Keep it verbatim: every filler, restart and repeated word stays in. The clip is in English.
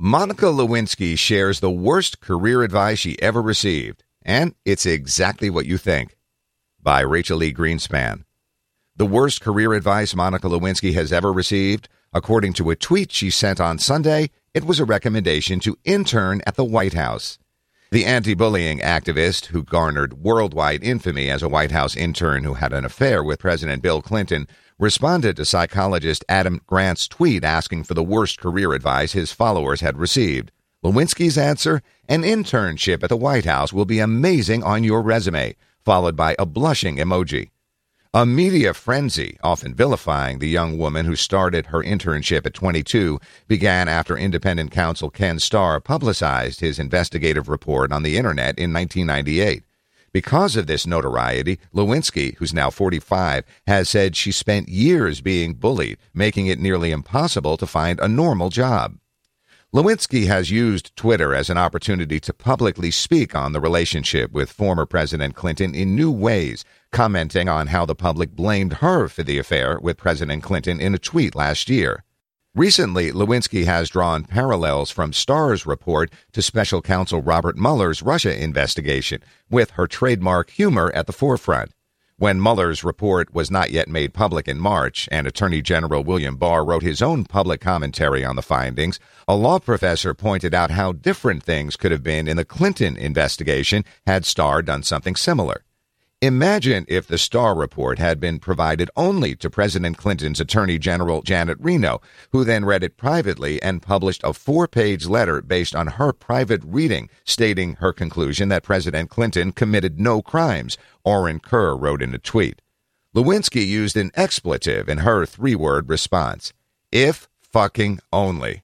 Monica Lewinsky shares the worst career advice she ever received, and it's exactly what you think. By Rachel E. Greenspan. The worst career advice Monica Lewinsky has ever received? According to a tweet she sent on Sunday, it was a recommendation to intern at the White House. The anti-bullying activist, who garnered worldwide infamy as a White House intern who had an affair with President Bill Clinton, responded to psychologist Adam Grant's tweet asking for the worst career advice his followers had received. Lewinsky's answer: an internship at the White House will be amazing on your resume, followed by a blushing emoji. A media frenzy, often vilifying the young woman who started her internship at twenty-two, began after independent counsel Ken Starr publicized his investigative report on the Internet in nineteen ninety-eight. Because of this notoriety, Lewinsky, who's now forty-five, has said she spent years being bullied, making it nearly impossible to find a normal job. Lewinsky has used Twitter as an opportunity to publicly speak on the relationship with former President Clinton in new ways, commenting on how the public blamed her for the affair with President Clinton in a tweet last year. Recently, Lewinsky has drawn parallels from Starr's report to special counsel Robert Mueller's Russia investigation, with her trademark humor at the forefront. When Mueller's report was not yet made public in March, and Attorney General William Barr wrote his own public commentary on the findings, a law professor pointed out how different things could have been in the Clinton investigation had Starr done something similar. Imagine if the Starr report had been provided only to President Clinton's Attorney General Janet Reno, who then read it privately and published a four-page letter based on her private reading, stating her conclusion that President Clinton committed no crimes, Oren Kerr wrote in a tweet. Lewinsky used an expletive in her three-word response: if fucking only.